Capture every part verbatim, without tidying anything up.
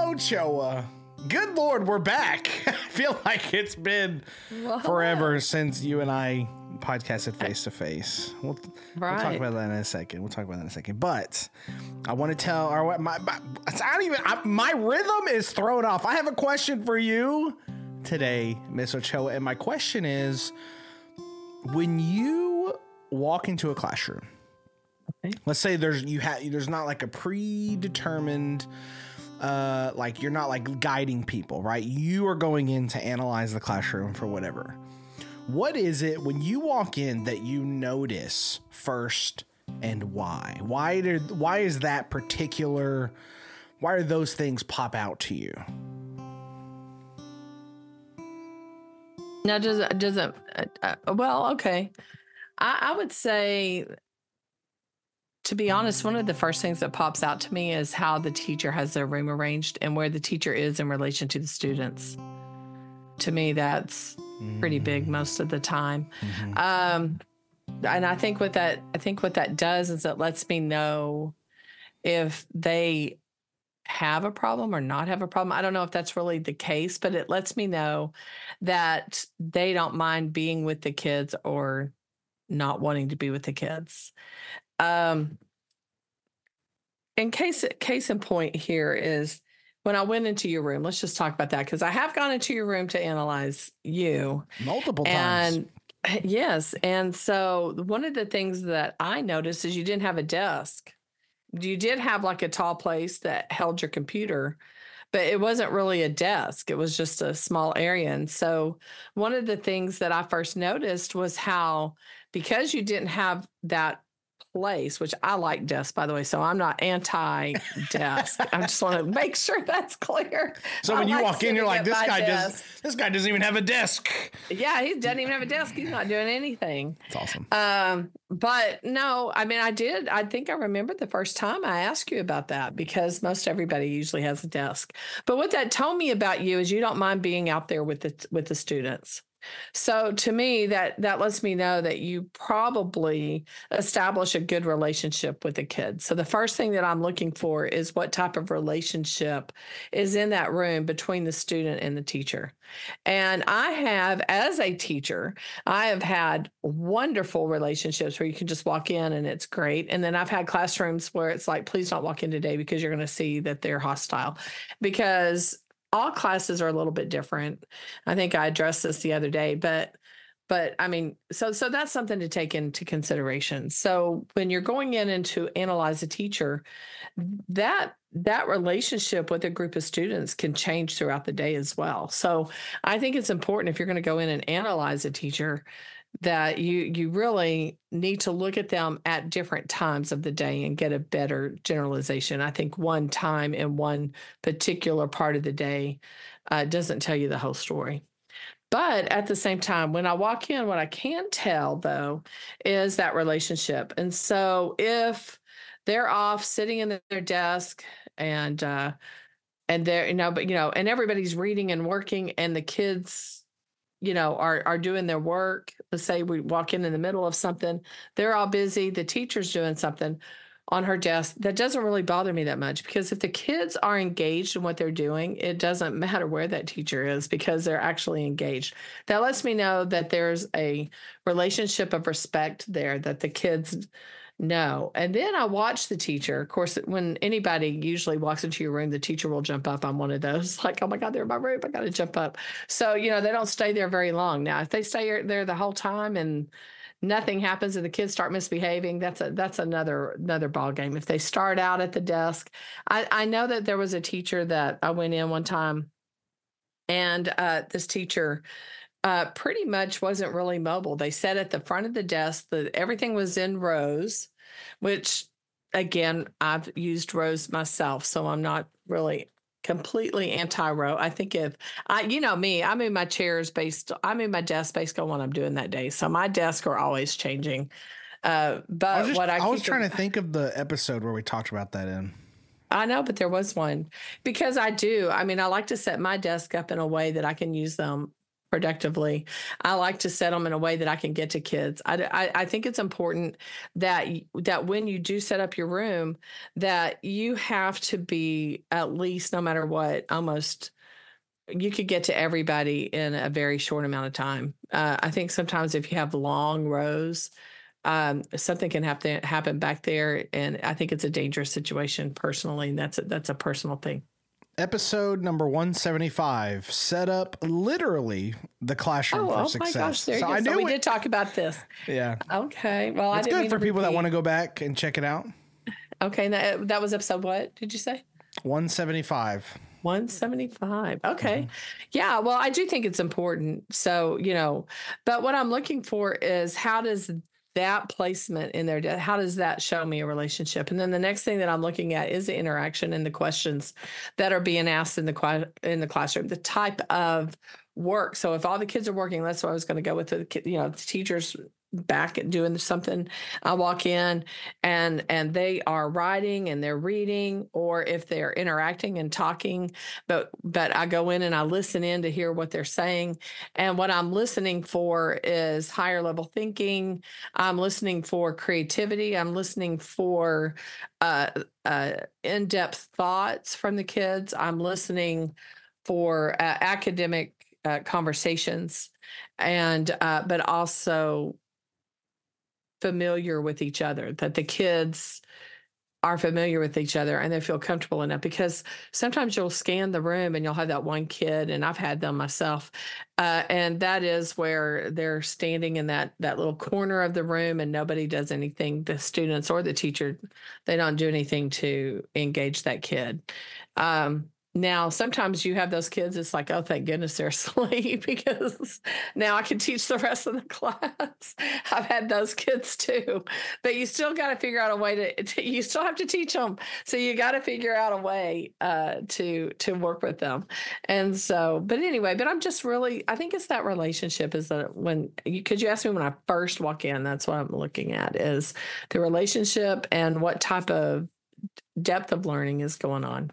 Ochoa. Good Lord, we're back. I feel like it's been Whoa. forever since you and I podcasted face to face. We'll Right. we'll talk about that in a second. We'll talk about that in a second. But I want to tell, or my, my I don't even, I, my rhythm is thrown off. I have a question for you today, Miss Ochoa. And my question is, when you walk into a classroom, Okay. let's say there's you have there's not like a predetermined uh like you're not like guiding people, right? You are going in to analyze the classroom for whatever. What is it when you walk in that you notice first, and why? Why did why is that particular why are those things pop out to you? Now, does it, does it, uh, uh, well, okay. I, I would say, to be honest, one of the first things that pops out to me is how the teacher has their room arranged and where the teacher is in relation to the students. To me, that's pretty big most of the time. Mm-hmm. Um, and I think what that, I think what that does is it lets me know if they have a problem or not have a problem. I don't know if that's really the case, but it lets me know that they don't mind being with the kids or not wanting to be with the kids. Um, in case, case in point here is when I went into your room, let's just talk about that. Cause I have gone into your room to analyze you Multiple times. and yes. And so one of the things that I noticed is you didn't have a desk. You did have like a tall place that held your computer, but it wasn't really a desk. It was just a small area. And so one of the things that I first noticed was how, because you didn't have that place, which I like desks, by the way, so I'm not anti-desk. I just want to make sure that's clear. So I when you like walk in, you're like, sitting this at my guy desk. does this guy doesn't even have a desk. Yeah, he doesn't even have a desk. He's not doing anything. It's awesome. Um, but no, I mean, I did. I think I remember the first time I asked you about that because most everybody usually has a desk. But what that told me about you is you don't mind being out there with the with the students. So to me, that that lets me know that you probably establish a good relationship with the kids. So the first thing that I'm looking for is what type of relationship is in that room between the student and the teacher. And I have, as a teacher, I have had wonderful relationships where you can just walk in and it's great. And then I've had classrooms where it's like, please don't walk in today because you're going to see that they're hostile. Because all classes are a little bit different. I think I addressed this the other day, but but I mean, so so that's something to take into consideration. So when you're going in and to analyze a teacher, that that relationship with a group of students can change throughout the day as well. So I think it's important if you're going to go in and analyze a teacher that you you really need to look at them at different times of the day and get a better generalization. I think one time in one particular part of the day uh, doesn't tell you the whole story. But at the same time, when I walk in, what I can tell, though, is that relationship. And so if they're off sitting in their desk and uh, and they're, you know, but, you know, and everybody's reading and working and the kids, you know, are are doing their work. Let's say we walk in in the middle of something. They're all busy. The teacher's doing something on her desk. That doesn't really bother me that much because if the kids are engaged in what they're doing, it doesn't matter where that teacher is because they're actually engaged. That lets me know that there's a relationship of respect there that the kids know. And then I watch the teacher. Of course, when anybody usually walks into your room, the teacher will jump up. I'm one of those like, oh my God, they're in my room. I got to jump up. So, you know, they don't stay there very long. Now, if they stay there the whole time and nothing happens and the kids start misbehaving, that's a, that's another, another ball game. If they start out at the desk, I, I know that there was a teacher that I went in one time and uh, this teacher uh, pretty much wasn't really mobile. They sat at the front of the desk. The, everything was in rows, which, again, I've used rows myself, so I'm not really completely anti-row. I think if I, you know me, I move my chairs based, I move my desk based on what I'm doing that day. So my desks are always changing. Uh, but I was, just, what I, I was trying of, to think of the episode where we talked about that in. I know, but there was one because I do. I mean, I like to set my desk up in a way that I can use them productively. I like to set them in a way that I can get to kids. I, I, I think it's important that that when you do set up your room, that you have to be at least, no matter what, almost you could get to everybody in a very short amount of time. Uh, I think sometimes if you have long rows, um, something can happen happen back there, and I think it's a dangerous situation personally. And that's a, that's a personal thing. Episode number one seventy-five, set up literally the classroom oh, for oh success. my gosh, there so you go. I so knew we it. did talk about this. Yeah. Okay. Well, it's I didn't good for people repeat. that want to go back and check it out. Okay, that, that was episode what did you say? one seventy-five. one seventy-five. Okay. Mm-hmm. Yeah. Well, I do think it's important. So, you know, but what I'm looking for is how does that placement in there, how does that show me a relationship? And then the next thing that I'm looking at is the interaction and the questions that are being asked in the in the classroom, the type of work. So if all the kids are working, that's what I was going to go with, the, you know, the teachers back and doing something. I walk in and and they are writing and they're reading, or if they're interacting and talking, but but I go in and I listen in to hear what they're saying. And what I'm listening for is higher level thinking. I'm listening for creativity. I'm listening for uh, uh, in-depth thoughts from the kids. I'm listening for uh, academic uh, conversations, and uh, but also familiar with each other, that the kids are familiar with each other and they feel comfortable enough, because sometimes you'll scan the room and you'll have that one kid, and I've had them myself, uh, and that is where they're standing in that that little corner of the room and nobody does anything, the students or the teacher, they don't do anything to engage that kid. Um, Now, sometimes you have those kids, it's like, oh, thank goodness they're asleep, because now I can teach the rest of the class. I've had those kids too. But you still got to figure out a way to, to, you still have to teach them. So you got to figure out a way uh, to to work with them. And so, but anyway, but I'm just really, I think it's that relationship is that when, because you, you asked me when I first walk in, that's what I'm looking at, is the relationship and what type of depth of learning is going on.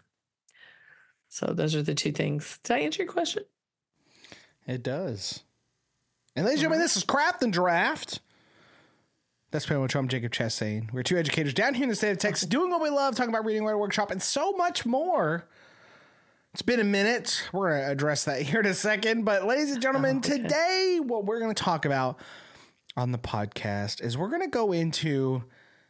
So those are the two things. Did I answer your question? It does. And ladies and gentlemen, this is Craft and Draft. That's pretty much what I'm Jacob Chastain. We're two educators down here in the state of Texas doing what we love, talking about reading, writing, workshop, and so much more. It's been a minute. We're going to address that here in a second. But ladies and gentlemen, oh, okay. Today what we're going to talk about on the podcast is we're going to go into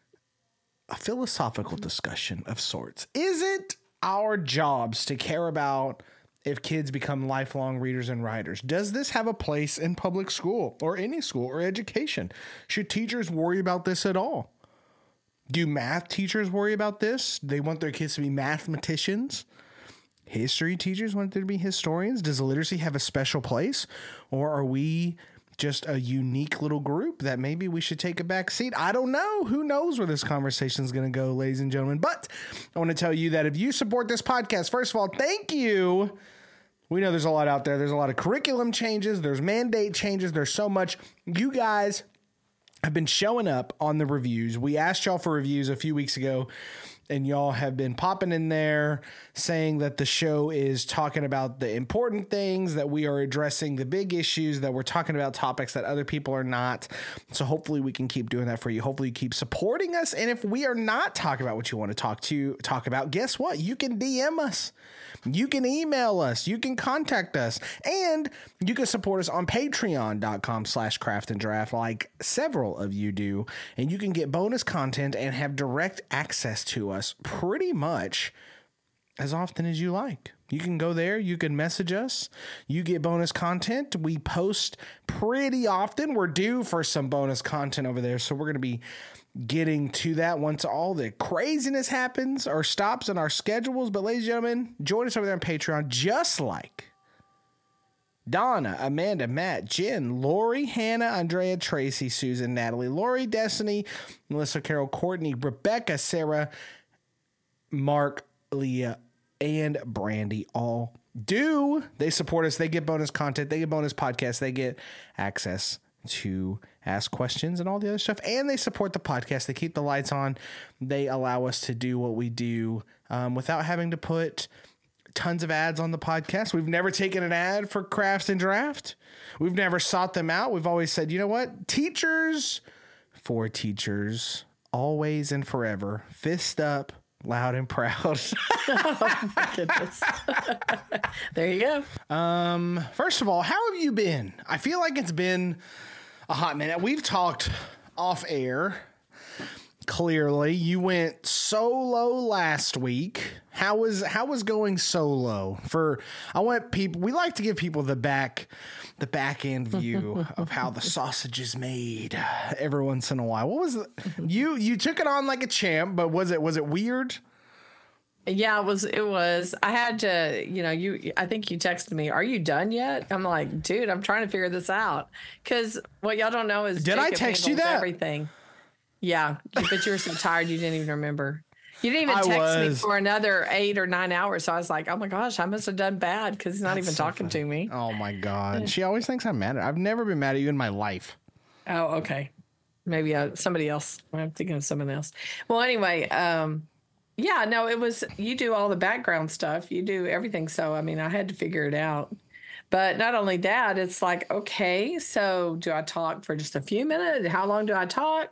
a philosophical discussion of sorts. Is it our jobs to care about if kids become lifelong readers and writers? Does this have a place in public school or any school or education? Should teachers worry about this at all? Do math teachers worry about this? They want their kids to be mathematicians. History teachers want them to be historians. Does literacy have a special place? Or are we just a unique little group that maybe we should take a back seat? I don't know. Who knows where this conversation is going to go, ladies and gentlemen. But I want to tell you that if you support this podcast, first of all, thank you. We know there's a lot out there. There's a lot of curriculum changes. There's mandate changes. There's so much. You guys have been showing up on the reviews. We asked y'all for reviews a few weeks ago, and y'all have been popping in there saying that the show is talking about the important things, that we are addressing the big issues, that we're talking about topics that other people are not. So hopefully we can keep doing that for you. Hopefully you keep supporting us. And if we are not talking about what you want to talk to talk about, guess what? You can D M us. You can email us. You can contact us. And you can support us on patreon.com slash craft and draft, like several of you do. And you can get bonus content and have direct access to us pretty much as often as you like. You can go there. You can message us. You get bonus content. We post pretty often. We're due for some bonus content over there. So we're going to be getting to that once all the craziness happens or stops in our schedules. But ladies and gentlemen, join us over there on Patreon, just like Donna, Amanda, Matt, Jen, Lori, Hannah, Andrea, Tracy, Susan, Natalie, Lori, Destiny, Melissa, Carol, Courtney, Rebecca, Sarah, Mark, Leah, and Brandy all do. They support us. They get bonus content. They get bonus podcasts. They get access to ask questions and all the other stuff. And they support the podcast. They keep the lights on. They allow us to do what we do um, without having to put tons of ads on the podcast. We've never taken an ad for Crafts and Draft. We've never sought them out. We've always said, you know what? Teachers for teachers, always and forever. Fist up, loud and proud. Oh my goodness. There you go. Um, first of all, how have you been? I feel like it's been a hot minute. We've talked off air. Clearly, you went solo last week. How was how was going solo? For I want people. We like to give people the back, the back end view of how the sausage is made every once in a while. What was it? You you took it on like a champ, but was it was it weird? Yeah, it was. It was. I had to, you know, you. I think you texted me. Are you done yet? I'm like, dude, I'm trying to figure this out. Because what y'all don't know is, did Jacob I text you that? Everything. Yeah, but you were so tired you didn't even remember. You didn't even I text was. me for another eight or nine hours. So I was like, oh my gosh, I must have done bad because he's not That's even so talking funny. to me. Oh my God, she always thinks I'm mad at her. I've never been mad at you in my life. Oh, okay. Maybe uh, somebody else. I'm thinking of someone else. Well, anyway, um, yeah, no, it was, you do all the background stuff. You do everything. So, I mean, I had to figure it out. But not only that, it's like, okay, so do I talk for just a few minutes? How long do I talk?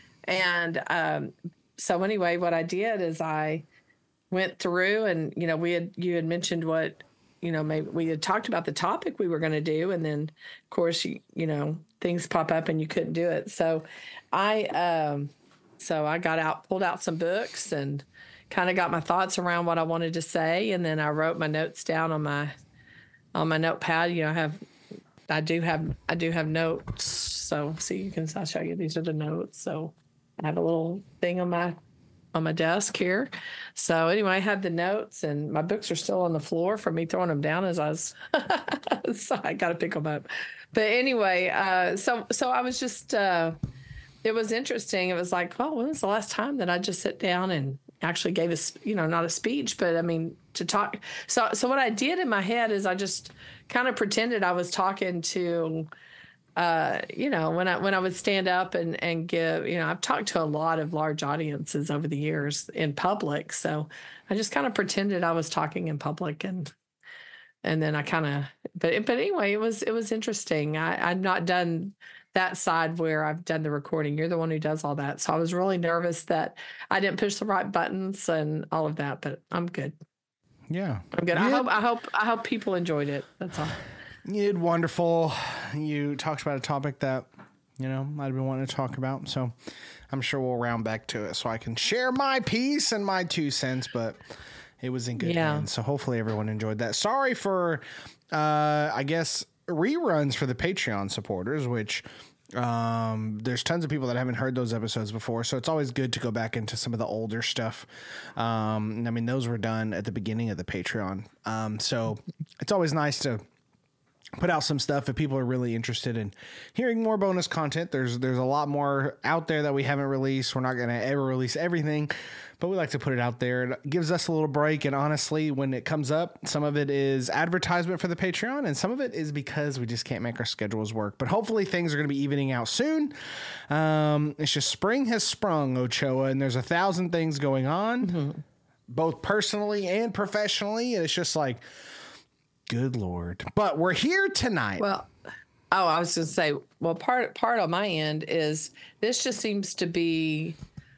And um, so anyway, what I did is I went through and, you know, we had, you had mentioned what, you know, maybe we had talked about the topic we were going to do. And then of course, you, you know, things pop up and you couldn't do it. So I, um, so I got out, pulled out some books and kind of got my thoughts around what I wanted to say. And then I wrote my notes down on my, on my notepad. You know, I have, I do have, I do have notes. So see, you can, I'll show you, these are the notes. So I have a little thing on my on my desk here. So anyway, I had the notes and my books are still on the floor from me throwing them down as I was. So I got to pick them up. But anyway, uh, so so I was just. Uh, it was interesting. It was like, oh, when was the last time that I just sit down and actually gave a, you know, not a speech, but I mean to talk. So so what I did in my head is I just kind of pretended I was talking to. Uh, you know, when I when I would stand up and, and give, you know, I've talked to a lot of large audiences over the years in public. So I just kind of pretended I was talking in public and and then I kind of but but anyway, it was it was interesting. I, I've not done that side where I've done the recording. You're the one who does all that. So I was really nervous that I didn't push the right buttons and all of that, but I'm good. Yeah. I'm good. Yeah. I hope I hope I hope people enjoyed it. That's all. You did wonderful. You talked about a topic that, you know, I've been wanting to talk about. So I'm sure we'll round back to it so I can share my piece and my two cents, but it was in good Yeah. hands. So hopefully everyone enjoyed that. Sorry for, uh, I guess, reruns for the Patreon supporters, which um, there's tons of people that haven't heard those episodes before. So it's always good to go back into some of the older stuff. Um, I mean, those were done at the beginning of the Patreon. Um, so it's always nice to put out some stuff if people are really interested in hearing more bonus content. There's there's a lot more out there that we haven't released. We're not going to ever release everything, but we like to put it out there. It gives us a little break. And honestly, when it comes up, some of it is advertisement for the Patreon and some of it is because we just can't make our schedules work. But hopefully things are going to be evening out soon. Um, it's just spring has sprung, Ochoa, and there's a thousand things going on, mm-hmm. both personally and professionally. And it's just like, good Lord. But we're here tonight. Well, oh, I was going to say, well, part part on my end is this just seems to be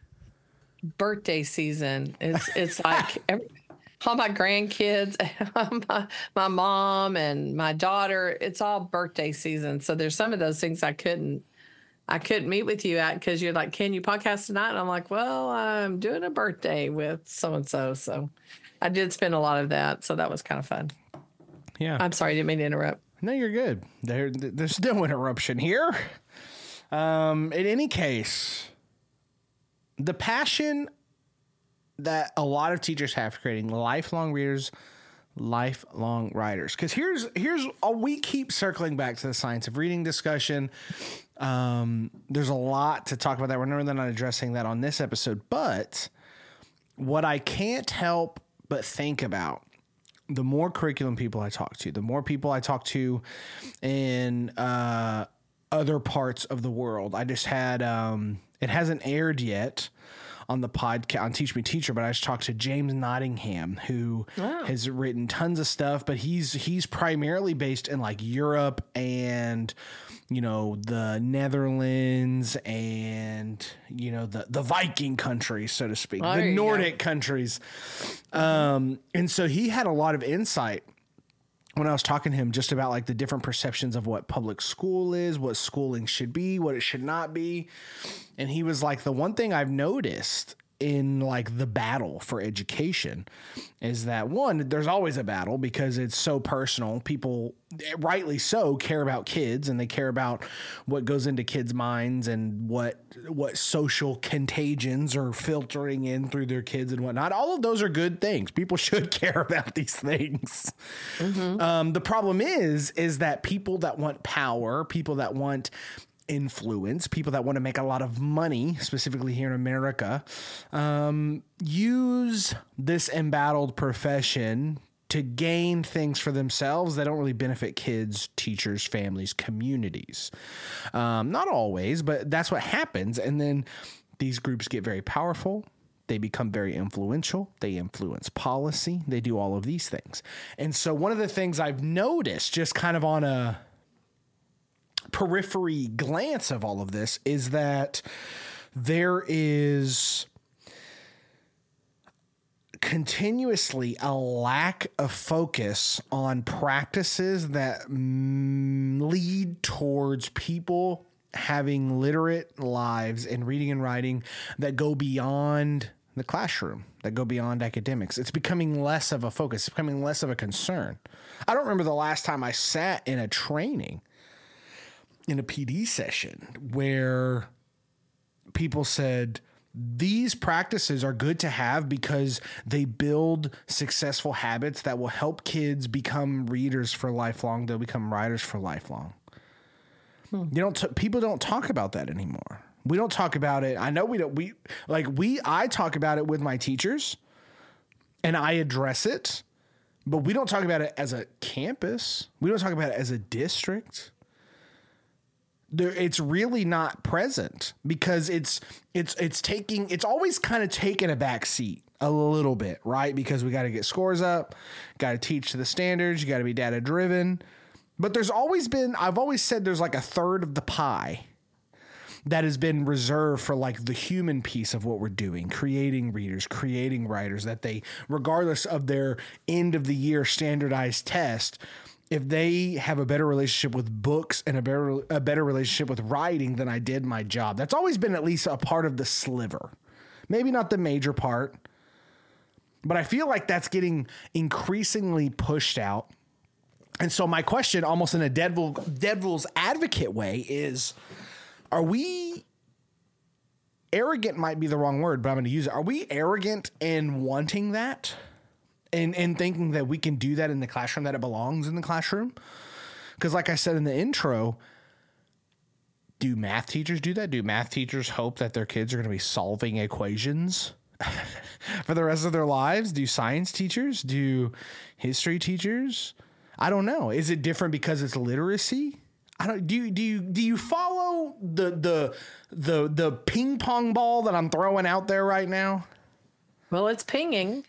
birthday season. It's it's like every, all my grandkids, my, my mom and my daughter, it's all birthday season. So there's some of those things I couldn't I couldn't meet with you at because you're like, can you podcast tonight? And I'm like, well, I'm doing a birthday with so-and-so. So I did spend a lot of that. So that was kind of fun. Yeah. I'm sorry, I didn't mean to interrupt. No, you're good. There, there's no interruption here. Um, in any case, the passion that a lot of teachers have for creating lifelong readers, lifelong writers. Because here's here's a, we keep circling back to the science of reading discussion. Um, there's a lot to talk about that. We're really not addressing that on this episode, but what I can't help but think about, the more curriculum people I talk to, the more people I talk to in uh, other parts of the world. I just had, um, it hasn't aired yet on the podcast on Teach Me Teacher, but I just talked to James Nottingham, who wow. has written tons of stuff, but he's he's primarily based in like Europe and you know the Netherlands and you know the the Viking countries, so to speak, oh, the Nordic go. countries, um, and so he had a lot of insight when I was talking to him just about like the different perceptions of what public school is, what schooling should be, what it should not be. And he was like, the one thing I've noticed in like the battle for education is that one, there's always a battle because it's so personal. People rightly so care about kids and they care about what goes into kids' minds and what, what social contagions are filtering in through their kids and whatnot. All of those are good things. People should care about these things. Mm-hmm. Um, the problem is, is that people that want power, people that want influence, people that want to make a lot of money, specifically here in America, um, use this embattled profession to gain things for themselves that don't really benefit kids, teachers, families, communities. Um, not always, but that's what happens. And then these groups get very powerful. They become very influential. They influence policy. They do all of these things. And so one of the things I've noticed just kind of on a periphery glance of all of this is that there is continuously a lack of focus on practices that mm, lead towards people having literate lives and reading and writing that go beyond the classroom, that go beyond academics. It's becoming less of a focus, it's becoming less of a concern. I don't remember the last time I sat in a training in a P D session where people said these practices are good to have because they build successful habits that will help kids become readers for lifelong. They'll become writers for lifelong. Hmm. You don't, t- people don't talk about that anymore. We don't talk about it. I know we don't, we like we, I talk about it with my teachers and I address it, but we don't talk about it as a campus. We don't talk about it as a district. There, it's really not present because it's it's it's taking it's always kind of taken a back seat a little bit, right? Because we got to get scores up, got to teach to the standards, you got to be data driven. But there's always been, I've always said there's like a third of the pie that has been reserved for like the human piece of what we're doing, creating readers, creating writers, that they, regardless of their end of the year standardized test, if they have a better relationship with books and a better a better relationship with writing, then I did my job. That's always been at least a part of the sliver. Maybe not the major part, but I feel like that's getting increasingly pushed out. And so my question, almost in a devil, devil's advocate way, is, are we arrogant might be the wrong word, but I'm going to use it. Are we arrogant in wanting that? And, and thinking that we can do that in the classroom, that it belongs in the classroom? Because like I said in the intro, do math teachers do that? Do math teachers hope that their kids are going to be solving equations for the rest of their lives? Do science teachers? Do history teachers? I don't know. Is it different because it's literacy? I don't do you do you do you follow the the the the ping pong ball that I'm throwing out there right now? Well, it's pinging.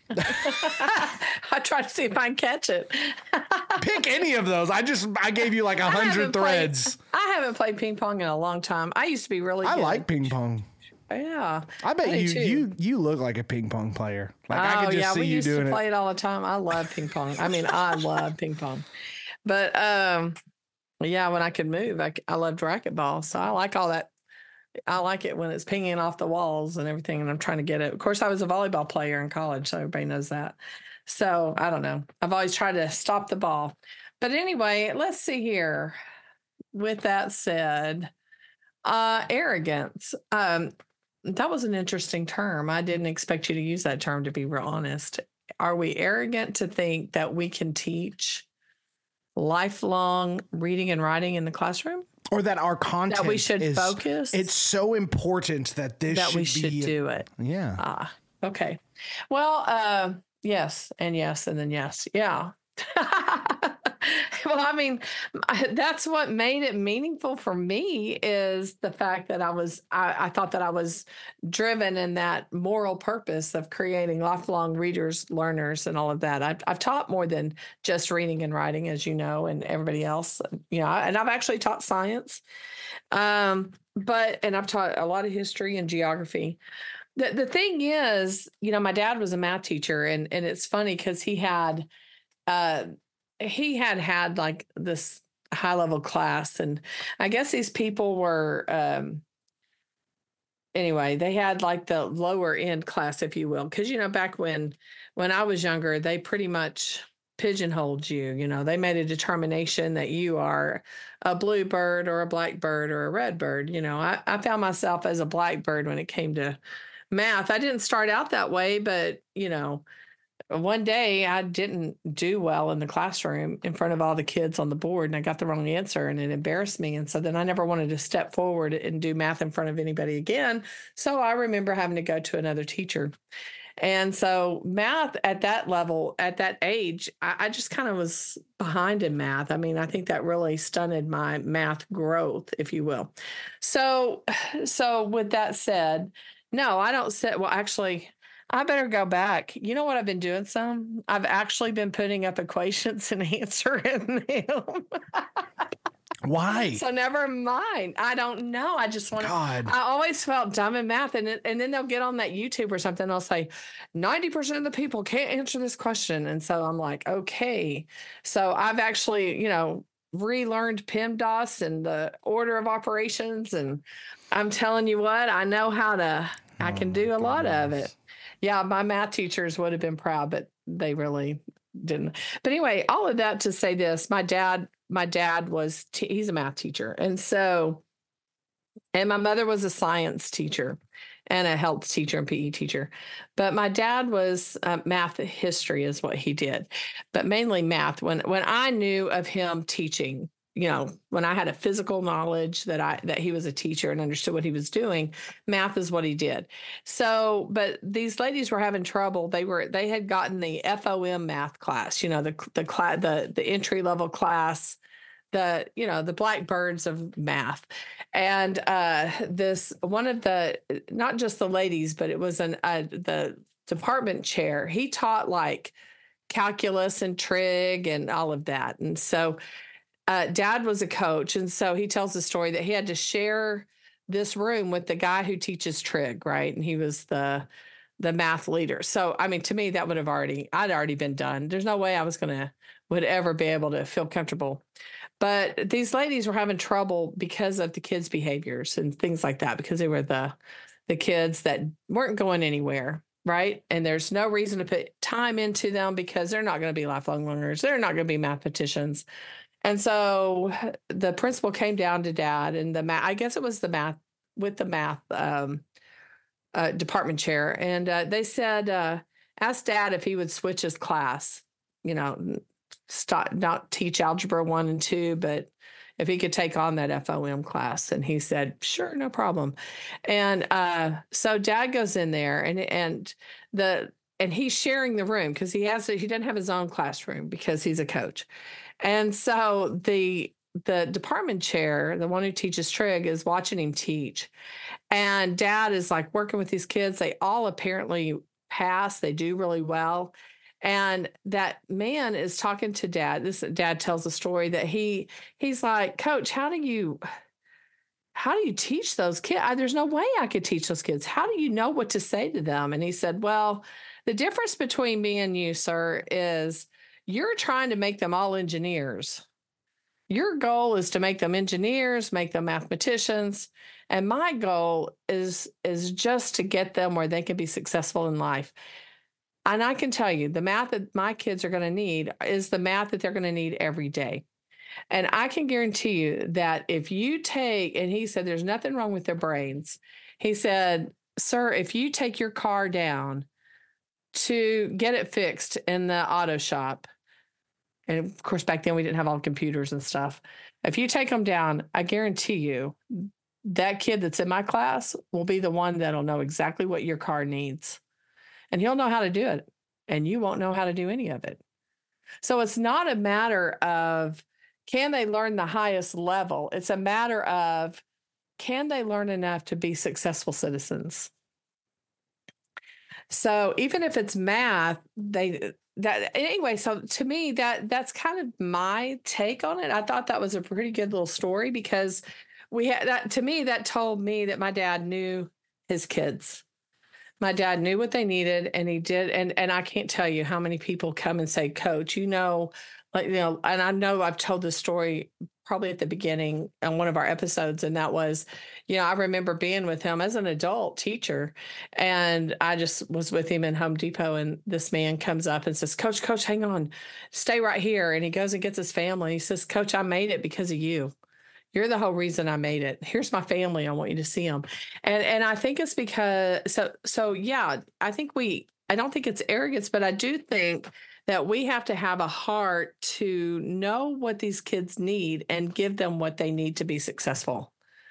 I try to see if I can catch it. Pick any of those. I just I gave you like a hundred threads. Played, I haven't played ping pong in a long time. I used to be really I good. like ping pong. Yeah. I bet I you too. you you look like a ping pong player. Like oh, I could just yeah, see we you used doing to play it. it all the time. I love ping pong. I mean, I love ping pong. But um, yeah, when I could move, I, I loved racquetball. So I like all that. I like it when it's pinging off the walls and everything, and I'm trying to get it. Of course, I was a volleyball player in college, so everybody knows that. So I don't know. I've always tried to stop the ball. But anyway, let's see here. With that said, uh, arrogance. Um, that was an interesting term. I didn't expect you to use that term, to be real honest. Are we arrogant to think that we can teach lifelong reading and writing in the classroom? Or that our content that we should is, focus. It's so important that this that should we should be, do it. Yeah. Ah, okay. Well, uh, yes, and yes, and then yes. Yeah. Well, I mean, I, that's what made it meaningful for me is the fact that I was, I, I thought that I was driven in that moral purpose of creating lifelong readers, learners, and all of that. I've, I've taught more than just reading and writing, as you know, and everybody else, you know, and I've actually taught science. Um, but, and I've taught a lot of history and geography. The, the thing is, you know, my dad was a math teacher, and, and it's funny because he had, uh, he had had like this high level class, and I guess these people were um anyway, they had like the lower end class, if you will, because you know back when when I was younger, they pretty much pigeonholed you. You know, they made a determination that you are a blue bird or a black bird or a red bird. You know, I, I found myself as a black bird when it came to math. I didn't start out that way, but you know, one day I didn't do well in the classroom in front of all the kids on the board, and I got the wrong answer, and it embarrassed me. And so then I never wanted to step forward and do math in front of anybody again. So I remember having to go to another teacher. And so math at that level, at that age, I, I just kind of was behind in math. I mean, I think that really stunted my math growth, if you will. So, so with that said, no, I don't sit. Well, actually, I better go back. You know what I've been doing some? I've actually been putting up equations and answering them. Why? So never mind. I don't know. I just want to. God. I always felt dumb in math, and it, and then they'll get on that YouTube or something. They'll say ninety percent of the people can't answer this question, and so I'm like, okay. So I've actually, you know, relearned PEMDAS and the order of operations, and I'm telling you what, I know how to. I can Oh, do a lot of goodness. it. Yeah, my math teachers would have been proud, but they really didn't. But anyway, all of that to say this, my dad, my dad was, t- he's a math teacher. And so, and my mother was a science teacher and a health teacher and P E teacher. But my dad was uh, math history is what he did, but mainly math. When, when I knew of him teaching, you know, when I had a physical knowledge that I that he was a teacher and understood what he was doing, math is what he did. So, but these ladies were having trouble. They were they had gotten the F O M math class, you know, the the class the the entry level class, the you know the blackbirds of math, and uh, this one of the not just the ladies, but it was an uh, the department chair. He taught like calculus and trig and all of that, and so uh, dad was a coach. And so he tells the story that he had to share this room with the guy who teaches trig, right? And he was the the math leader. So, I mean, to me, that would have already, I'd already been done. There's no way I was going to, would ever be able to feel comfortable. But these ladies were having trouble because of the kids' behaviors and things like that, because they were the, the kids that weren't going anywhere. Right. And there's no reason to put time into them because they're not going to be lifelong learners. They're not going to be mathematicians. And so the principal came down to dad and the math, I guess it was the math with the math um, uh, department chair. And uh, they said, uh, ask dad if he would switch his class, you know, stop, not teach algebra one and two, but if he could take on that F O M class. And he said, sure, no problem. And uh, so dad goes in there and, and the, and he's sharing the room because he has, he doesn't have his own classroom because he's a coach. And so the the department chair, the one who teaches trig, is watching him teach. And dad is like working with these kids. They all apparently pass. They do really well. And that man is talking to dad. This dad tells a story that he he's like, Coach, how do you how do you teach those kids? I, there's no way I could teach those kids. How do you know what to say to them? And he said, well, the difference between me and you, sir, is you're trying to make them all engineers. Your goal is to make them engineers, make them mathematicians. And my goal is, is just to get them where they can be successful in life. And I can tell you, the math that my kids are going to need is the math that they're going to need every day. And I can guarantee you that if you take, and he said, there's nothing wrong with their brains. He said, sir, if you take your car down to get it fixed in the auto shop, and of course, back then we didn't have all computers and stuff. If you take them down, I guarantee you that kid that's in my class will be the one that'll know exactly what your car needs. And he'll know how to do it. And you won't know how to do any of it. So it's not a matter of can they learn the highest level? It's a matter of, can they learn enough to be successful citizens? So even if it's math, they that anyway, so to me that that's kind of my take on it. I thought that was a pretty good little story because we had that to me that told me that my dad knew his kids. My dad knew what they needed and he did and and I can't tell you how many people come and say, "Coach, you know, like you know," and I know I've told this story probably at the beginning on one of our episodes, and that was, you know, I remember being with him as an adult teacher, and I just was with him in Home Depot, and this man comes up and says, "Coach, Coach, hang on, stay right here." And he goes and gets his family. He says, "Coach, I made it because of you. You're the whole reason I made it. Here's my family. I want you to see them." And and I think it's because so so yeah, I think we I don't think it's arrogance, but I do think that we have to have a heart to know what these kids need and give them what they need to be successful.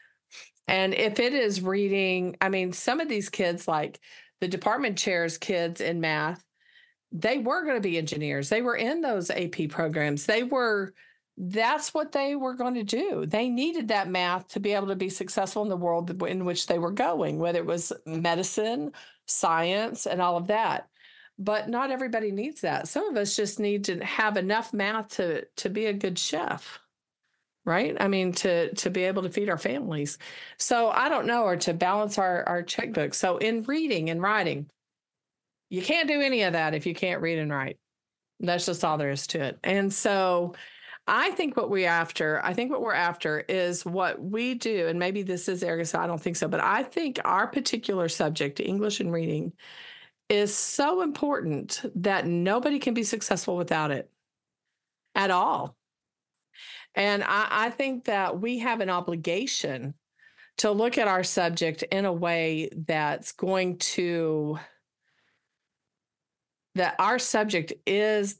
And if it is reading, I mean, some of these kids, like the department chairs kids in math, they were going to be engineers. They were in those A P programs. They were, that's what they were going to do. They needed that math to be able to be successful in the world in which they were going, whether it was medicine, science, and all of that. But not everybody needs that. Some of us just need to have enough math to to be a good chef, right? I mean, to to be able to feed our families. So I don't know, or to balance our, our checkbook. So in reading and writing, you can't do any of that if you can't read and write. That's just all there is to it. And so I think what we're after, I think what we're after is what we do, and maybe this is arrogance, I don't think so, but I think our particular subject, English and reading, is so important that nobody can be successful without it at all. And I, I think that we have an obligation to look at our subject in a way that's going to, that our subject is,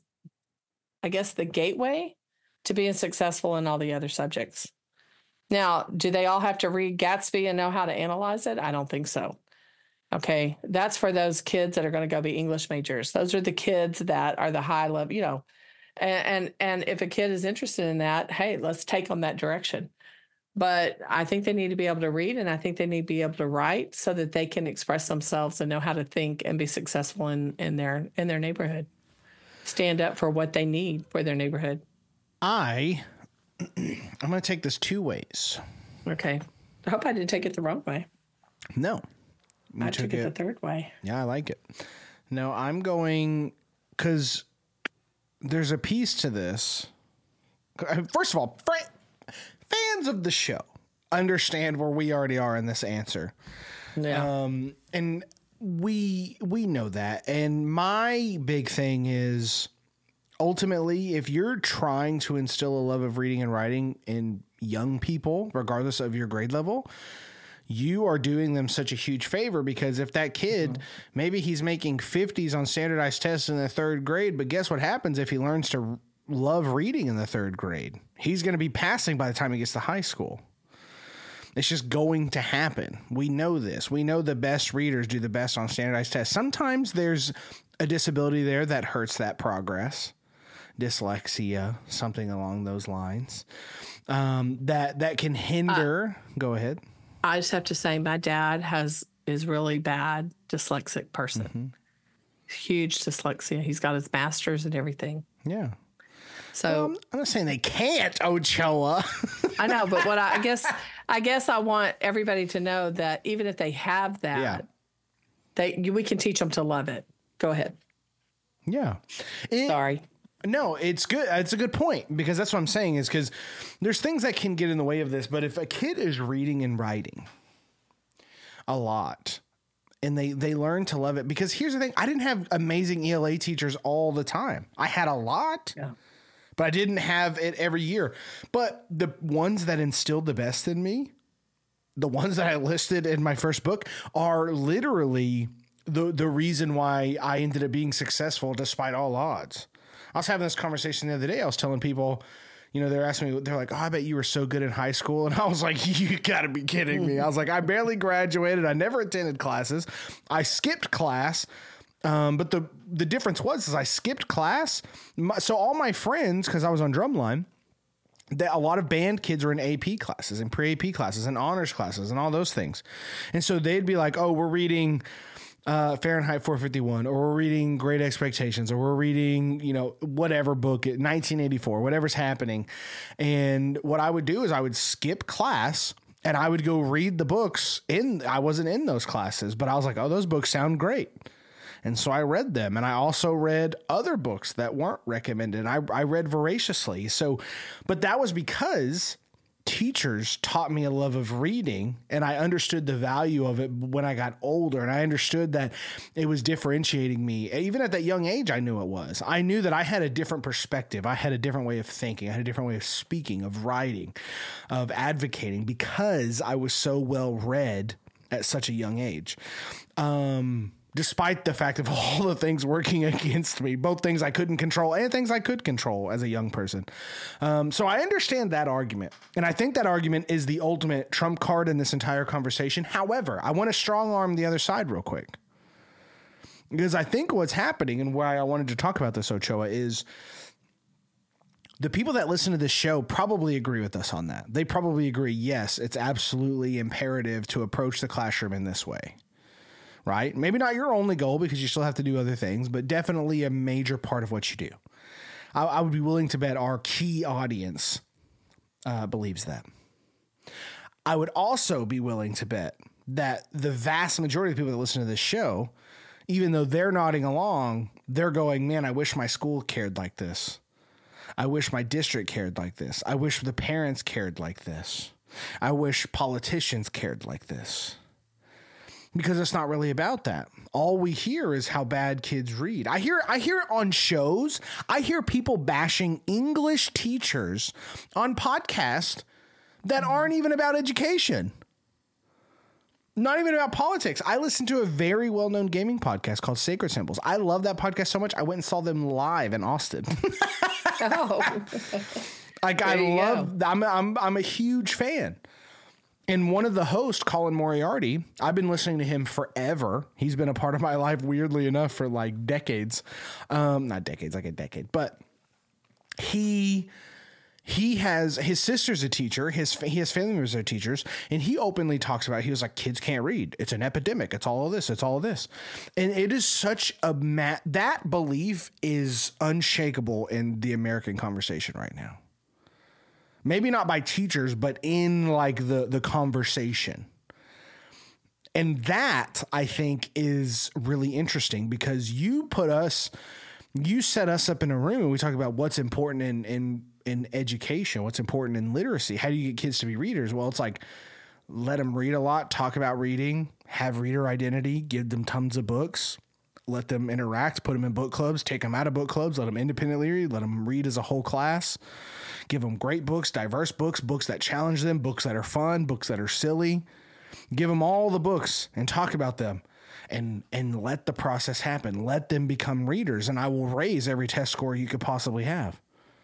I guess, the gateway to being successful in all the other subjects. Now, do they all have to read Gatsby and know how to analyze it? I don't think so. Okay, that's for those kids that are going to go be English majors. Those are the kids that are the high level, you know. And, and and if a kid is interested in that, hey, let's take them that direction. But I think they need to be able to read, and I think they need to be able to write so that they can express themselves and know how to think and be successful in, in their in their neighborhood. Stand up for what they need for their neighborhood. I I'm going to take this two ways. Okay. I hope I didn't take it the wrong way. No. I took, took it, it the third way. Yeah, I like it. No, I'm going, because there's a piece to this. First of all, fr- fans of the show understand where we already are in this answer. Yeah. Um, and we we know that. And my big thing is, ultimately, if you're trying to instill a love of reading and writing in young people, regardless of your grade level, you are doing them such a huge favor, because if that kid, mm-hmm. maybe he's making fifties on standardized tests in the third grade, but guess what happens if he learns to love reading in the third grade? He's going to be passing by the time he gets to high school. It's just going to happen. We know this. We know the best readers do the best on standardized tests. Sometimes there's a disability there that hurts that progress. Dyslexia, something along those lines, um, that, that can hinder. Uh, go ahead. I just have to say my dad has is really bad dyslexic person. Mm-hmm. Huge dyslexia. He's got his master's and everything. Yeah. So well, I'm not saying they can't, Ochoa. I know, but what I, I guess I guess I want everybody to know that even if they have that, yeah. they we can teach them to love it. Go ahead. Yeah. It, Sorry. No, it's good. It's a good point, because that's what I'm saying is because there's things that can get in the way of this. But if a kid is reading and writing a lot and they, they learn to love it, because here's the thing. I didn't have amazing E L A teachers all the time. I had a lot, yeah. but I didn't have it every year. But the ones that instilled the best in me, the ones that I listed in my first book, are literally the, the reason why I ended up being successful despite all odds. I was having this conversation the other day. I was telling people, you know, they're asking me, they're like, "Oh, I bet you were so good in high school." And I was like, "You gotta be kidding me." I was like, I barely graduated. I never attended classes. I skipped class. Um, but the, the difference was is I skipped class. My, so all my friends, because I was on drumline, that a lot of band kids are in A P classes and pre-A P classes and honors classes and all those things. And so they'd be like, oh, we're reading uh, Fahrenheit four fifty-one, or we're reading Great Expectations, or we're reading, you know, whatever book, nineteen eighty-four, whatever's happening. And what I would do is I would skip class and I would go read the books in, I wasn't in those classes, but I was like, oh, those books sound great. And so I read them, and I also read other books that weren't recommended. I, I read voraciously. So, but that was because teachers taught me a love of reading, and I understood the value of it when I got older. And I understood that it was differentiating me. Even at that young age, I knew it was. I knew that I had a different perspective. I had a different way of thinking. I had a different way of speaking, of writing, of advocating, because I was so well read at such a young age. Um, Despite the fact of all the things working against me, both things I couldn't control and things I could control as a young person. Um, so I understand that argument. And I think that argument is the ultimate trump card in this entire conversation. However, I want to strong arm the other side real quick, because I think what's happening, and why I wanted to talk about this, Ochoa, is the people that listen to this show probably agree with us on that. They probably agree, yes, it's absolutely imperative to approach the classroom in this way. Right? Maybe not your only goal, because you still have to do other things, but definitely a major part of what you do. I, I would be willing to bet our key audience uh, believes that. I would also be willing to bet that the vast majority of the people that listen to this show, even though they're nodding along, they're going, man, I wish my school cared like this. I wish my district cared like this. I wish the parents cared like this. I wish politicians cared like this. Because it's not really about that. All we hear is how bad kids read. I hear I hear it on shows. I hear people bashing English teachers on podcasts that aren't even about education. Not even about politics. I listen to a very well-known gaming podcast called Sacred Symbols. I love that podcast so much, I went and saw them live in Austin. Oh. Like, I love, I'm, I'm, I'm a huge fan. And one of the hosts, Colin Moriarty, I've been listening to him forever. He's been a part of my life, weirdly enough, for like decades. Um, not decades, like a decade. But he he has, his sister's a teacher. His he has family members that are teachers. And he openly talks about, he was like, kids can't read. It's an epidemic. It's all of this. It's all of this. And it is such a, ma- that belief is unshakable in the American conversation right now. Maybe not by teachers, but in like the, the conversation. And that, I think, is really interesting, because you put us, you set us up in a room and we talk about what's important in, in, in education, what's important in literacy. How do you get kids to be readers? Well, it's like, let them read a lot, talk about reading, have reader identity, give them tons of books, let them interact, put them in book clubs, take them out of book clubs, let them independently read, let them read as a whole class. Give them great books, diverse books, books that challenge them, books that are fun, books that are silly. Give them all the books and talk about them, and and let the process happen. Let them become readers, and I will raise every test score you could possibly have.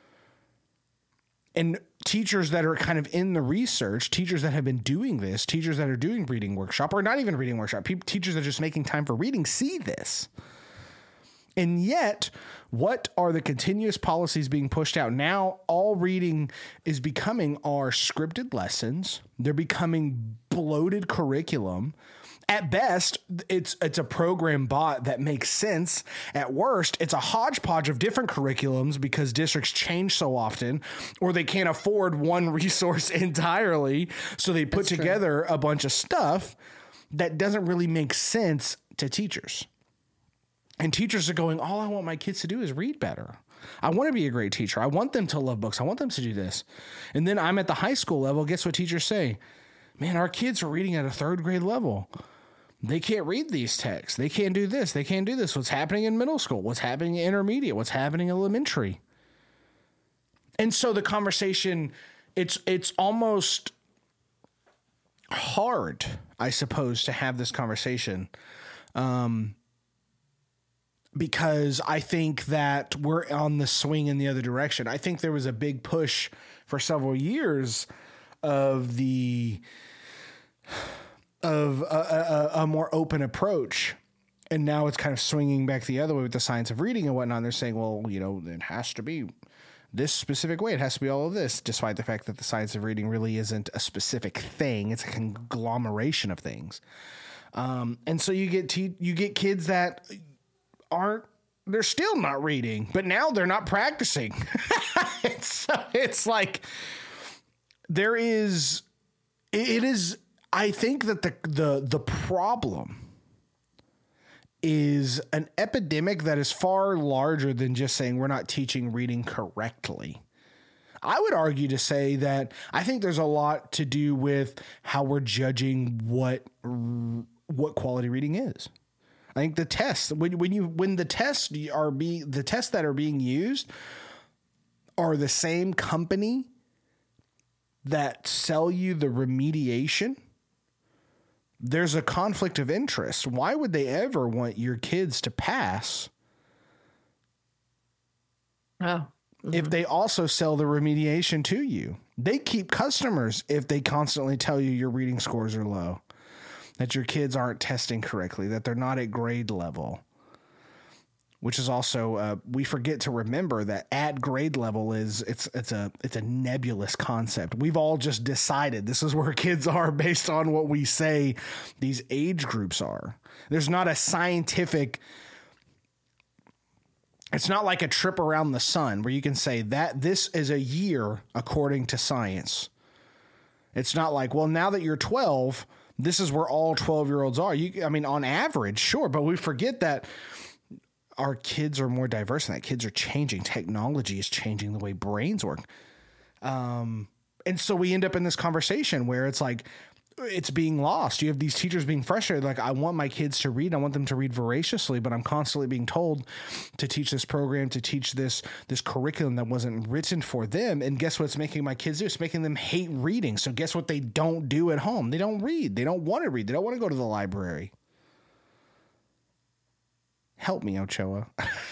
And teachers that are kind of in the research, teachers that have been doing this, teachers that are doing reading workshop, or not even reading workshop, people, teachers that are just making time for reading, see this. And yet, what are the continuous policies being pushed out? Now, all reading is becoming are scripted lessons. They're becoming bloated curriculum. At best, it's it's a program bot that makes sense. At worst, it's a hodgepodge of different curriculums because districts change so often, or they can't afford one resource entirely. So they put That's together true. a bunch of stuff that doesn't really make sense to teachers. And teachers are going, all I want my kids to do is read better. I want to be a great teacher. I want them to love books. I want them to do this. And then I'm at the high school level. Guess what teachers say? Man, our kids are reading at a third grade level. They can't read these texts. They can't do this. They can't do this. What's happening in middle school? What's happening in intermediate? What's happening in elementary? And so the conversation, it's it's almost hard, I suppose, to have this conversation. Um Because I think that we're on the swing in the other direction. I think there was a big push for several years of the of a, a, a more open approach, and now it's kind of swinging back the other way with the science of reading and whatnot. And they're saying, well, you know, it has to be this specific way. It has to be all of this, despite the fact that the science of reading really isn't a specific thing. It's a conglomeration of things. Um, and so you get te- you get kids that aren't, they're still not reading, but now they're not practicing. it's, it's like there is, it is, I think that the, the, the problem is an epidemic that is far larger than just saying we're not teaching reading correctly. I would argue to say that I think there's a lot to do with how we're judging what, what quality reading is. I think the tests, when, when you, when the tests are being, the tests that are being used are the same company that sell you the remediation, there's a conflict of interest. Why would they ever want your kids to pass? Oh, mm-hmm. If they also sell the remediation to you? They keep customers if they constantly tell you your reading scores are low, that your kids aren't testing correctly, that they're not at grade level. Which is also, uh, we forget to remember that at grade level is it's it's a it's a nebulous concept. We've all just decided this is where kids are based on what we say these age groups are. There's not a scientific, it's not like a trip around the sun where you can say that this is a year according to science. It's not like, well, now that you're twelve, this is where all twelve-year-olds are. You, I mean, on average, sure, but we forget that our kids are more diverse than that. Kids are changing. Technology is changing the way brains work. Um, and so we end up in this conversation where it's like, it's being lost. You have these teachers being frustrated. Like, I want my kids to read. I want them to read voraciously, but I'm constantly being told to teach this program, to teach this, this curriculum that wasn't written for them. And guess what it's making my kids do? It's making them hate reading. So guess what they don't do at home? They don't read. They don't want to read. They don't want to go to the library. Help me, Ochoa.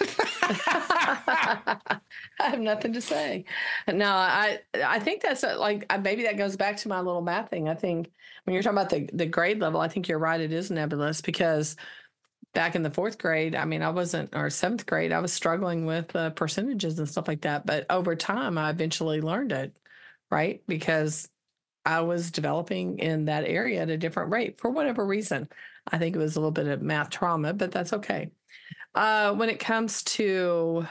I have nothing to say. No, I I think that's a, like maybe that goes back to my little math thing. I think when you're talking about the, the grade level, I think you're right. It is nebulous because back in the fourth grade, I mean, I wasn't, or seventh grade, I was struggling with uh, percentages and stuff like that. But over time, I eventually learned it, right? Because I was developing in that area at a different rate for whatever reason. I think it was a little bit of math trauma, but that's okay. Uh, when it comes to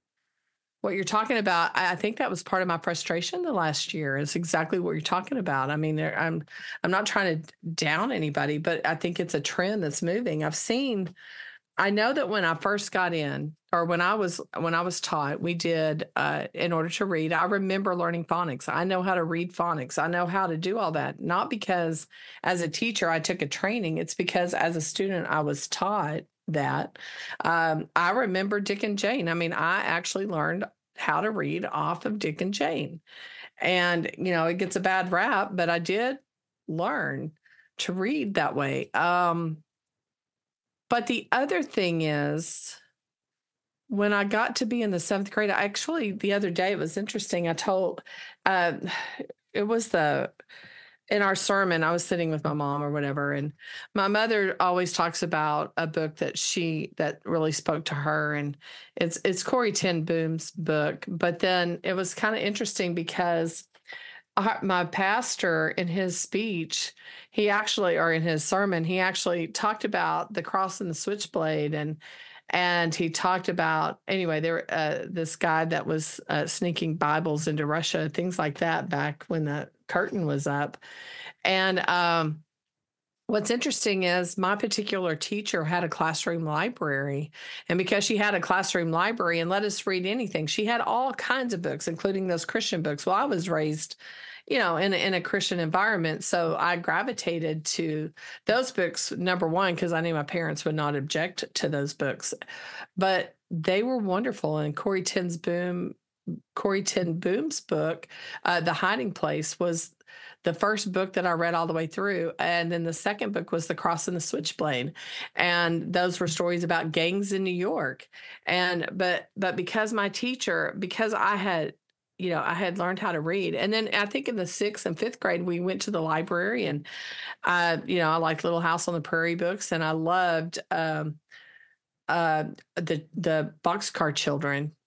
what you're talking about, I, I think that was part of my frustration the last year. Is exactly what you're talking about. I mean, there, I'm I'm not trying to down anybody, but I think it's a trend that's moving. I've seen. I know that when I first got in, or when I was when I was taught, we did uh, in order to read. I remember learning phonics. I know how to read phonics. I know how to do all that. Not because as a teacher I took a training. It's because as a student I was taught that. Um, I remember Dick and Jane. I mean, I actually learned how to read off of Dick and Jane. And, you know, it gets a bad rap, but I did learn to read that way. Um, but the other thing is, when I got to be in the seventh grade, I actually, the other day, it was interesting. I told, uh, it was the, in our sermon, I was sitting with my mom or whatever, and my mother always talks about a book that she, that really spoke to her, and it's it's Corrie ten Boom's book. But then it was kind of interesting because our, my pastor, in his speech, he actually, or in his sermon, he actually talked about the cross and the switchblade, and and he talked about, anyway, there uh, this guy that was uh, sneaking Bibles into Russia, things like that, back when the curtain was up. And um, what's interesting is my particular teacher had a classroom library. And because she had a classroom library and let us read anything, she had all kinds of books, including those Christian books. Well, I was raised, you know, in a, in a Christian environment. So I gravitated to those books, number one, because I knew my parents would not object to those books. But they were wonderful. And Corrie ten Boom, Corrie ten Boom's book, uh, The Hiding Place, was the first book that I read all the way through. And then the second book was The Cross and the Switchblade. And those were stories about gangs in New York. And, but, but because my teacher, because I had, you know, I had learned how to read. And then I think in the sixth and fifth grade, we went to the library, and I, you know, I liked Little House on the Prairie books, and I loved, um, uh, the, the Boxcar Children.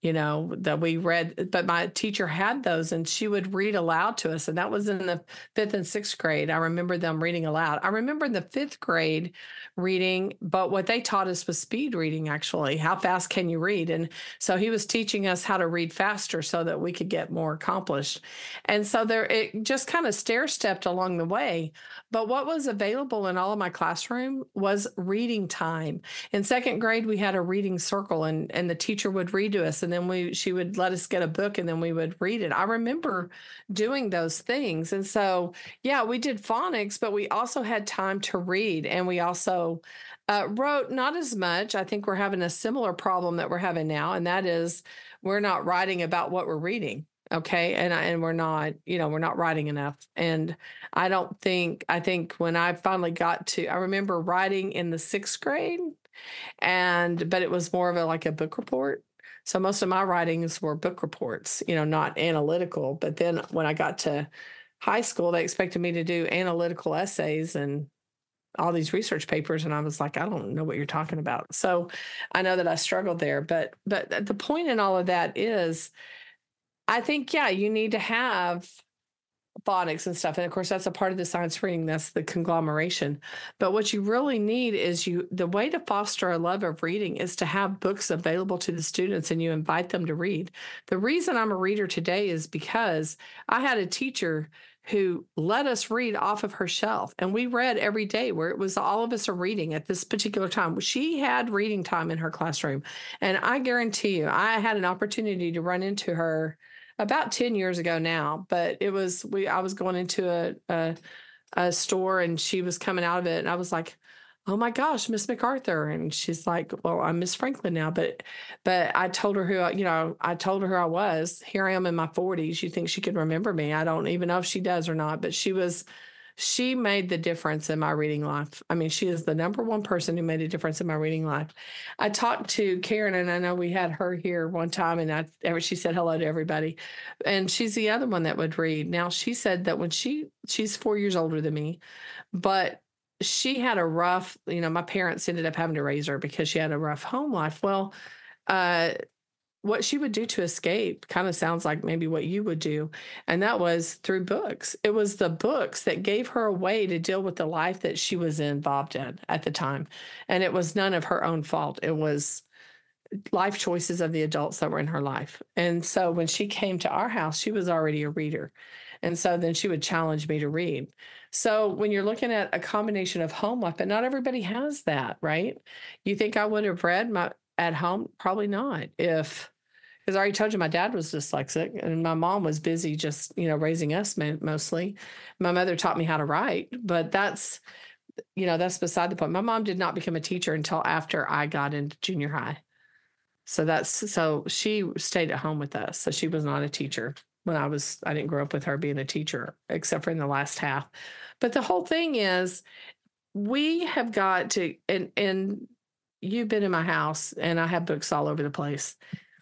you know, that we read, but my teacher had those and she would read aloud to us. And that was in the fifth and sixth grade. I remember them reading aloud. I remember in the fifth grade reading, but what they taught us was speed reading, actually. How fast can you read? And so he was teaching us how to read faster so that we could get more accomplished. And so there, it just kind of stair stepped along the way. But what was available in all of my classroom was reading time. In second grade, we had a reading circle, and, and the teacher would read to us, and then we she would let us get a book, and then we would read it. I remember doing those things. And so, yeah, we did phonics, but we also had time to read, and we also uh, wrote not as much. I think we're having a similar problem that we're having now, and that is we're not writing about what we're reading. Okay. And, I, and we're not, you know, we're not writing enough. And I don't think, I think when I finally got to, I remember writing in the sixth grade, and, but it was more of a, like a book report. So most of my writings were book reports, you know, not analytical. But then when I got to high school, they expected me to do analytical essays and all these research papers. And I was like, I don't know what you're talking about. So I know that I struggled there, but, but the point in all of that is, I think, yeah, you need to have phonics and stuff. And of course, that's a part of the science reading. That's the conglomeration. But what you really need is you, the way to foster a love of reading is to have books available to the students and you invite them to read. The reason I'm a reader today is because I had a teacher who let us read off of her shelf. And we read every day, where it was all of us are reading at this particular time. She had reading time in her classroom. And I guarantee you, I had an opportunity to run into her about ten years ago now, but it was, we, I was going into a, a, a store and she was coming out of it. And I was like, oh my gosh, Miss MacArthur. And she's like, well, I'm Miss Franklin now. But, but I told her who, I, you know, I told her who I was. Here I am in my forties. You think she could remember me? I don't even know if she does or not, but she was, she made the difference in my reading life. I mean, she is the number one person who made a difference in my reading life. I talked to Karen, and I know we had her here one time, and I, she said hello to everybody. And she's the other one that would read. Now, she said that when she, she's four years older than me, but she had a rough, you know, my parents ended up having to raise her because she had a rough home life. Well, uh, what she would do to escape kind of sounds like maybe what you would do. And that was through books. It was the books that gave her a way to deal with the life that she was involved in at the time. And it was none of her own fault. It was life choices of the adults that were in her life. And so when she came to our house, she was already a reader. And so then she would challenge me to read. So when you're looking at a combination of home life, but not everybody has that, right? You think I would have read my at home? Probably not. If Because I already told you my dad was dyslexic and my mom was busy just, you know, raising us mostly. My mother taught me how to write, but that's, you know, that's beside the point. My mom did not become a teacher until after I got into junior high. So that's, so she stayed at home with us. So she was not a teacher when I was, I didn't grow up with her being a teacher, except for in the last half. But the whole thing is we have got to, and, and you've been in my house and I have books all over the place.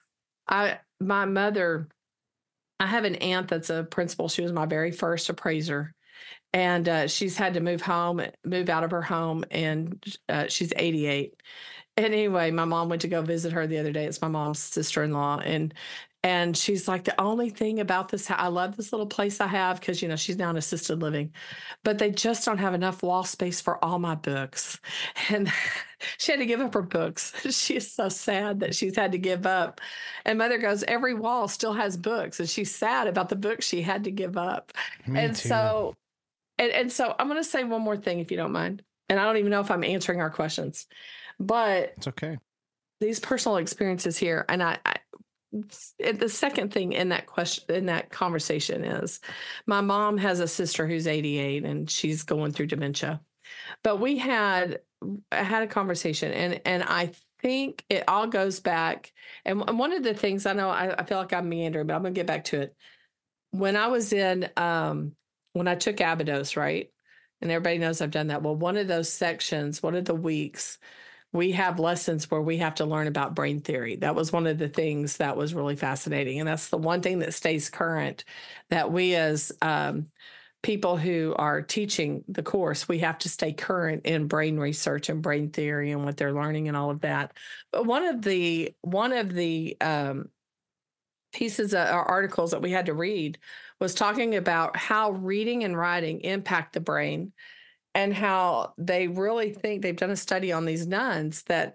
I, my mother, I have an aunt that's a principal. She was my very first appraiser. And uh, she's had to move home, move out of her home, and uh, she's eighty-eight. And anyway, my mom went to go visit her the other day. It's my mom's sister-in-law. And and she's like, the only thing about this, I love this little place I have because, you know, she's now in assisted living, but they just don't have enough wall space for all my books. And she had to give up her books. She is so sad that she's had to give up. And Mother goes, every wall still has books. And she's sad about the books she had to give up. Me and too. so, and, and so I'm going to say one more thing, if you don't mind. And I don't even know if I'm answering our questions, but it's okay. These personal experiences here. And I, I the second thing in that question, in that conversation is my mom has a sister who's eighty-eight and she's going through dementia, but we had, I had a conversation and, and I think it all goes back. And one of the things I know, I, I feel like I'm meandering, but I'm going to get back to it. When I was in, um, when I took Abydos, right? And everybody knows I've done that. Well, one of those sections, one of the weeks, we have lessons where we have to learn about brain theory. That was one of the things that was really fascinating. And that's the one thing that stays current, that we as um, people who are teaching the course, we have to stay current in brain research and brain theory and what they're learning and all of that. But one of the, one of the, um, pieces of, or articles that we had to read was talking about how reading and writing impact the brain, and how they really think, they've done a study on these nuns that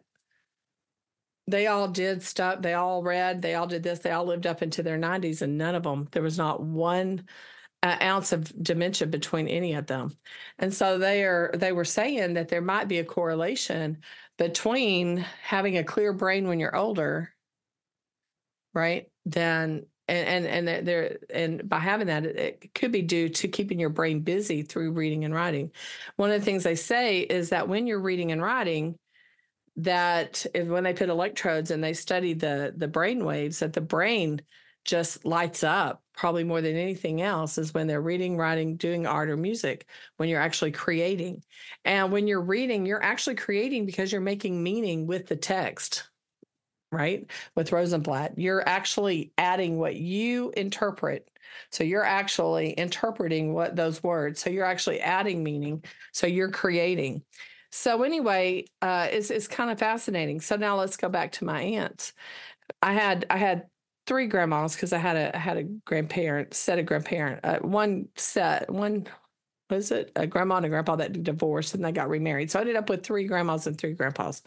they all did stuff, they all read, they all did this, they all lived up into their nineties, and none of them, there was not one uh, ounce of dementia between any of them. And so they are they were saying that there might be a correlation between having a clear brain when you're older, right? Then and and and there and by having that, it, it could be due to keeping your brain busy through reading and writing. One of the things they say is that when you're reading and writing, that if, when they put electrodes and they study the the brain waves, that the brain just lights up probably more than anything else is when they're reading, writing, doing art or music, when you're actually creating. And when you're reading, you're actually creating because you're making meaning with the text, right? With Rosenblatt, you're actually adding what you interpret. So you're actually interpreting what those words. So you're actually adding meaning. So you're creating. So anyway, uh, it's it's kind of fascinating. So now let's go back to my aunts. I had I had three grandmas because I had a I had a grandparent set of grandparent uh, one set one was it a grandma and a grandpa that divorced and they got remarried. So I ended up with three grandmas and three grandpas.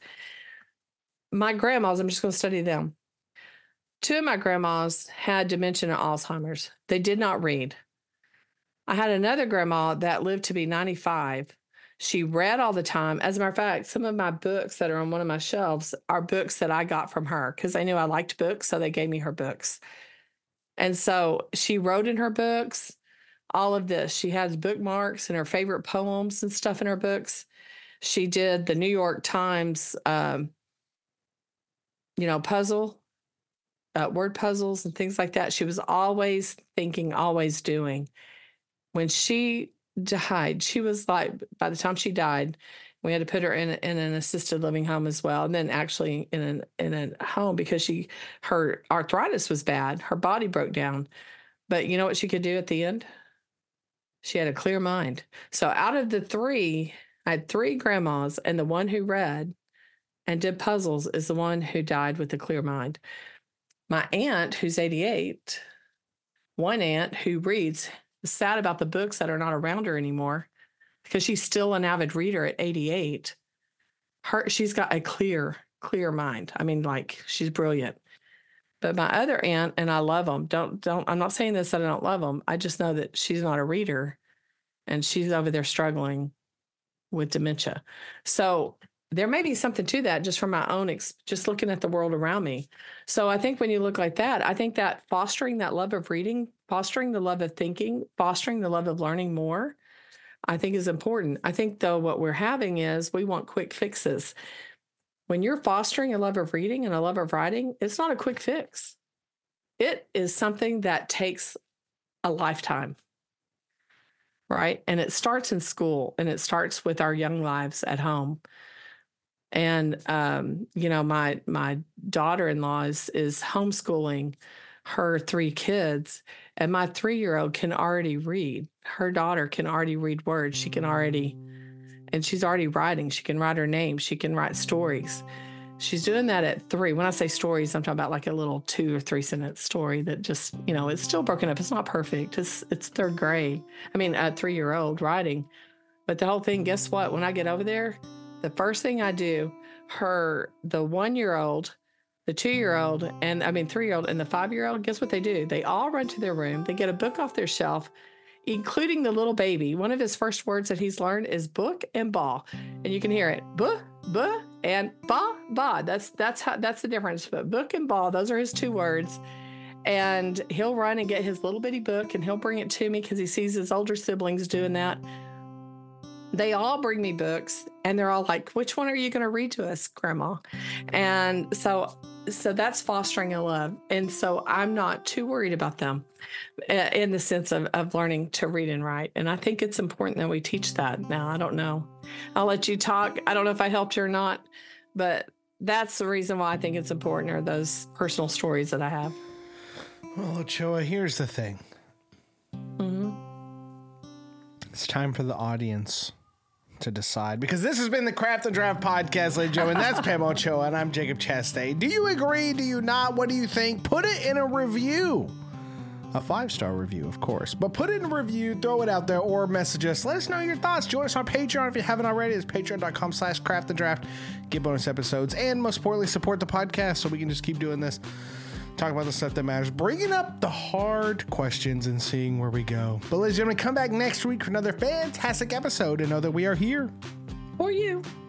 My grandmas, I'm just going to study them. Two of my grandmas had dementia and Alzheimer's. They did not read. I had another grandma that lived to be ninety-five. She read all the time. As a matter of fact, some of my books that are on one of my shelves are books that I got from her because they knew I liked books, so they gave me her books. And so she wrote in her books all of this. She has bookmarks and her favorite poems and stuff in her books. She did the New York Times, um, you know, puzzle, uh, word puzzles and things like that. She was always thinking, always doing. When she died, she was like, by the time she died, we had to put her in, in an assisted living home as well, and then actually in an in a home because she her arthritis was bad. Her body broke down, but you know what she could do at the end? She had a clear mind. So out of the three, I had three grandmas, and the one who read and did puzzles is the one who died with a clear mind. My aunt, who's eighty-eight, one aunt who reads, is sad about the books that are not around her anymore because she's still an avid reader at eighty-eight. Her, she's got a clear, clear mind. I mean, like, she's brilliant. But my other aunt, and I love them. Don't, don't, I'm not saying this that I don't love them. I just know that she's not a reader and she's over there struggling with dementia. So there may be something to that just from my own, ex- just looking at the world around me. So I think when you look like that, I think that fostering that love of reading, fostering the love of thinking, fostering the love of learning more, I think is important. I think, though, what we're having is we want quick fixes. When you're fostering a love of reading and a love of writing, it's not a quick fix. It is something that takes a lifetime, right? And it starts in school, and it starts with our young lives at home. And, um, you know, my my daughter-in-law is, is homeschooling her three kids, and my three-year-old can already read. Her daughter can already read words. She can already, and she's already writing. She can write her name. She can write stories. She's doing that at three. When I say stories, I'm talking about like a little two or three sentence story that just, you know, it's still broken up. It's not perfect. It's, it's third grade. I mean, a three-year-old writing. But the whole thing, guess what? When I get over there, the first thing I do, her, the one-year-old, the two-year-old, and I mean, three-year-old and the five-year-old, guess what they do? They all run to their room. They get a book off their shelf, including the little baby. One of his first words that he's learned is book and ball. And you can hear it, buh, buh, and ba, ba. That's, that's how, that's the difference. But book and ball, those are his two words. And he'll run and get his little bitty book, and he'll bring it to me because he sees his older siblings doing that. They all bring me books, and they're all like, which one are you going to read to us, Grandma? And so, so that's fostering a love. And so I'm not too worried about them in the sense of, of learning to read and write. And I think it's important that we teach that now. I don't know. I'll let you talk. I don't know if I helped you or not, but that's the reason why I think it's important, are those personal stories that I have. Well, Ochoa, here's the thing. Mm-hmm. It's time for the audience to decide, because this has been the Craft and Draft podcast, ladies and gentlemen. That's Pam Ochoa, and I'm Jacob Chastain. Do you agree? Do you not? What do you think? Put it in a review. A five-star review, of course. But put it in a review, throw it out there, or message us. Let us know your thoughts. Join us on Patreon if you haven't already. It's patreon.com slash craft and draft. Get bonus episodes, and most importantly, support the podcast so we can just keep doing this. Talk about the stuff that matters. Bringing up the hard questions and seeing where we go. But ladies and gentlemen, come back next week for another fantastic episode and know that we are here for you.